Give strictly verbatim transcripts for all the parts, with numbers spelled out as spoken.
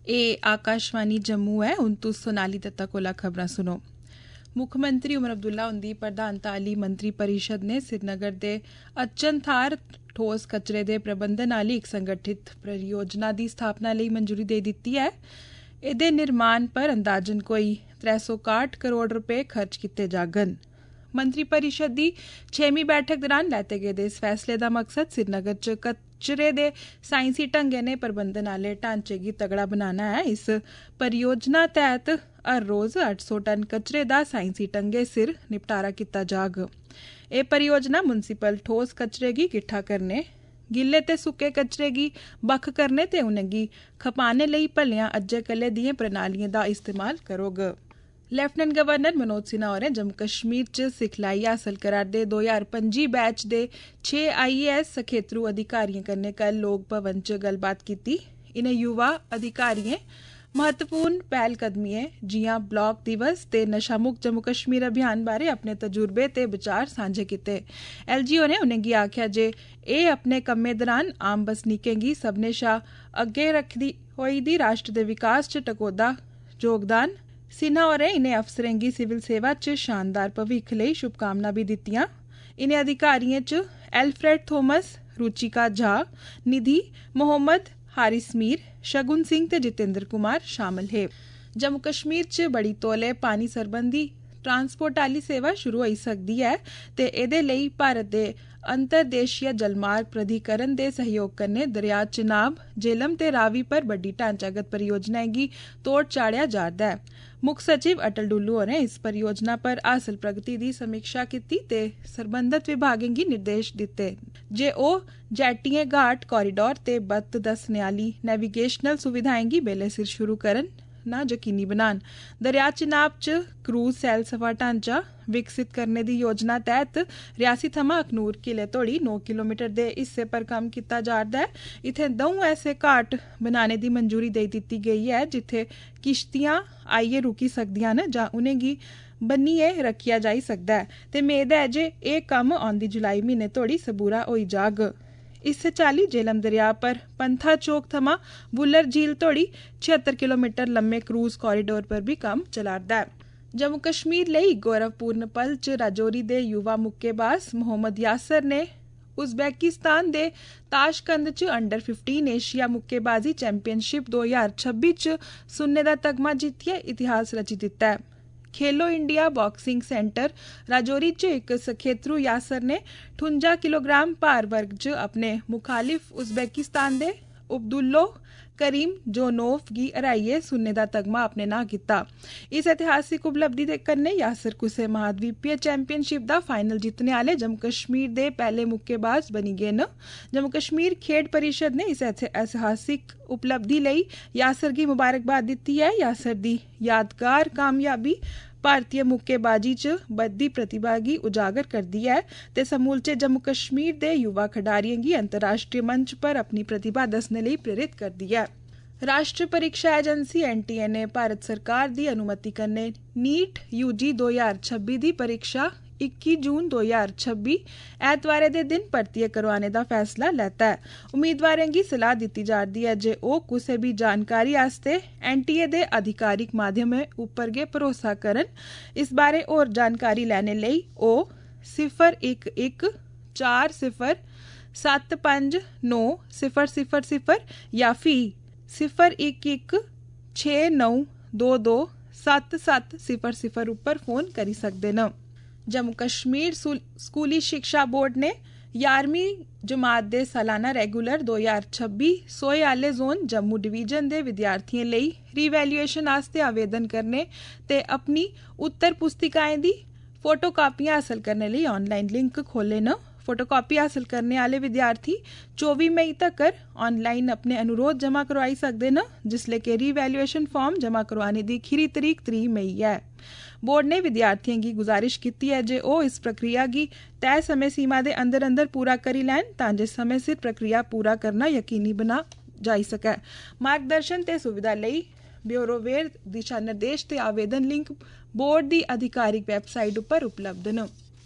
ये आकाशवाणी जम्मू है। हुण तुस सोनाली दत्ता कोला खबरां सुनो। मुक्खमंत्री उमर अब्दुल्ला हुंदी प्रधानता आह्ली मंत्री परिषद ने श्रीनगर दे अचन थाह्र ठोस कचरे दे प्रबंधन आह्ली इक संगठित परियोजना दी स्थापना लेई मंजूरी देई दित्ती ऐ। एह्दे निर्माण पर अंदाजन कोई त्रै सौ काह्ठ करोड़ रपे खर्च कीते जाङन। मंत्री परिषद दी छेमीं बैठक दौरान लैते गेदे इस फैसले दा मकसद श्रीनगर च कचरे दे साइंसी ढंगै ने प्रबंधन आह्ले ढांचे गी तगड़ा बनाना है। इस परियोजना तैह्त हर रोज अट्ठ सौ टन कचरे दा साइंसी ढंगै सिर निपटारा कीता जाग। एह् परियोजना मुंसिपल ठोस कचरे गी किट्ठा करने, गिल्ले ते सुक्के कचरे गी बक्ख करने ते उनेंगी खपाने लेई भलेआं अज्जै कल्लै दिएं प्रणालिएं दा इस्तेमाल करोग। लेफ्टिनेंट गवर्नर मनोज सिन्हा होरें जम्मू कश्मीर च सिखलाई हासल करा'रदे दो ज्हार पंजी बैच दे छे आई ए एस सखेत्रू अधिकारिएं कन्नै कल लोक भवन च गल्लबात कीती। इनें युवा अधिकारिएं महत्वपूर्ण पैह्लकदमिएं जि'यां ब्लॉक दिवस ते नशा मुक्त जम्मू कश्मीर अभियान बारे अपने तजुर्बे ते विचार सांझे कीते। एल जी होरें उनेंगी आखेआ जे एह् अपने कम्मै दौरान आम बसनीकें गी सभनें शा अग्गें रखदी होई दी राष्ट्र दे विकास च टकोह्दा योगदान। सिन्हा होरें इनें अफसरें गी सिविल सेवा च शानदार भविक्ख लेई शुभकामनां भी दित्तियां। इनें अधिकारिएं च एल्फ्रेड थोमस, रुचिका झा, निधि मोहम्मद, हारिस मीर, शगुन सिंह ते जितेंद्र कुमार शामिल हे। जम्मू कश्मीर च बड़ी तौले पानी सरबंधी ट्रांसपोर्ट आह्ली सेवा शुरू होई सकदी ऐ ते एह्दे लेई भारत दे अंतरदेशीय जलमार्ग प्राधिकरण दे सहयोग कन्नै दरिया चिनाब, जेलम ते रावी पर बड्डी ढांचागत परियोजनाएं गी तोड़ चाढ़ेआ जा'रदा ऐ। मुक्ख सचिव अटल डुल्लू होरें इस परियोजना पर हासल प्रगति दी समीक्षा कीती ते सरबंधत विभागें गी निर्देश दित्ते जे ओह् जेटिएं, घाट कॉरिडोर ते बत्त दस्सने आह्ली नेविगेशनल सुविधाएं गी बेल्ले सिर शुरू करन ना यकीनी बनान। दरिया चिनाब च क्रूज सैलसफा ढांचा विकसित करने दी योजना तैह्त रियासी थमां अखनूर किले तोड़ी नौ किलोमीटर दे हिस्से पर कम्म कीता जा'रदा ऐ। इत्थें द'ऊं ऐसे घाट बनाने दी मंजूरी देई दित्ती गेई ऐ जित्थें किश्तियां आइयै रुकी सकदियां न जां उनेंगी बन्नियै रक्खेआ जाई सकदा ऐ ते मेद ऐ जे एह् कम्म औंदी जुलाई म्हीने तोड़ी सबूरा होई जाग। इस्सै चाल्ली जेलम दरिया पर पंथा चौक थमां बुल्लर झील तोड़ी छिहत्तर किलोमीटर लम्मे क्रूज कॉरिडोर पर भी कम्म चला'रदा ऐ। जम्मू कश्मीर लेई गौरवपूर्ण पल च राजौरी दे युवा मुक्केबाज मोहम्मद यासर ने उज़बेकिस्तान दे ताशकंद च अंडर फिफ्टीन एशिया मुक्केबाजी चैंपियनशिप दो ज्हार छब्बी च सुन्ने दा तगमा जित्तियै इतिहास रची दित्ता ऐ। खेलो इंडिया बॉक्सिंग सेंटर राजौरी च इक सखेत्रू यासर ने ठुंजा किलोग्राम भार वर्ग च अपने मुखालिफ उज़बेकिस्तान दे अब्दुल्लो करीम जोनोव गी हराइयै सुन्ने दा तगमा अपने नांऽ कीता। इस ऐतिहासिक उपलब्धि दे कन्नै यासर कुसै महाद्वीपीय चैंपियनशिप दा फाइनल जित्तने आह्ले जम्मू कश्मीर दे पैह्ले मुक्केबाज बनी गे न। जम्मू कश्मीर खेड परिषद ने इस ऐतिहासिक उपलब्धि लेई यासर गी मुबारकबाद दित्ती ऐ। यासर दी यादगार कामयाबी भारतीय मुक्केबाजी च बधदी प्रतिभा गी उजागर करदी ऐ ते समूलचे जम्मू कश्मीर दे युवा खडारियें गी अंतर्राष्ट्रीय मंच पर अपनी प्रतिभा दस्सने लेई प्रेरित करदी ऐ। राष्ट्रीय परीक्षा एजेंसी एन टी ए ने भारत सरकार दी अनुमति कन्नै नीट यू जी दो ज्हार छब्बी दी परीक्षा इक्की जून दो ज्हार छब्बी ऐतवारें दे दिन परतियै करोआने दा फैसला लैता ऐ। उम्मीदवारें गी सलाह दित्ती जा'रदी ऐ जे ओह् कुसै बी जानकारी आस्तै एन टी ए दे अधिकारिक माध्यमें उप्पर गै भरोसा करन। इस बारे होर जानकारी लैने लेई ओह् सिफर इक इक चार सिफर सत्त पंज नौ सिफर सिफर सिफर जां फ्ही सिफर इक इक छे नौ दो दो सत्त सत्त सिफर सिफर उप्पर फोन करी सकदे न। जम्मू कश्मीर स्कूली शिक्षा बोर्ड ने ञारमीं जमात दे सालाना रेगुलर दो ज्हार छब्बी सोए आह्ले जोन जम्मू डिवीजन दे विद्यार्थियें लेई रीवैल्यूएशन आस्तै आवेदन करने ते अपनी उत्तर पुस्तिकाएं दी फोटोकापियां हासल करने लेई ऑनलाइन लिंक खोले न। फोटोकापी हासल करने आह्ले विद्यार्थी चौबी मई तक्कर ऑनलाइन अपने अनुरोध जमा करोआई सकदे न, जिसलै कि रीवैल्यूएशन फार्म जमा करोआने दी खीरी तरीक त्रीह् मई ऐ। बोर्ड ने विद्यार्थियें गी गुजारिश कीती ऐ जे ओह् इस प्रक्रिया गी तय समें सीमा दे अंदर अंदर पूरा करी लैन तां जे समें सिर प्रक्रिया पूरा करना यकीनी बना जाई सकै। मार्गदर्शन ते सुविधा लेई ब्यूरोवेर दिशा निर्देश ते आवेदन लिंक बोर्ड दी आधिकारिक वैबसाइट उप्पर उपलब्ध न।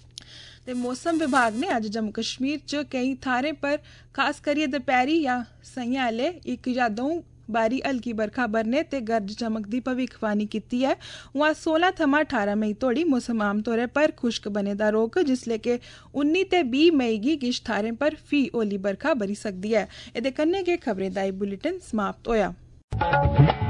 ते मौसम विभाग ने अज्ज जम्मू कश्मीर च केईं थाह्रें पर खास करियै दपैह्री जां संझा आह्ले इक जां द'ऊं बारी हल्की बरखा बरने ते गरज चमक दी भविक्खवाणी कीती है। उआं सोलह थमां अठारह मई तोड़ी मौसम आम तौर पर खुश्क बने दा रौह्ग, जिसलै कि उन्नी ते बीह् मई गी किश थाह्रें पर फ्ही होली बरखा बरी सकदी ऐ। एह्दे कन्नै गै खबरें दा एह् बुलेटिन समाप्त होया।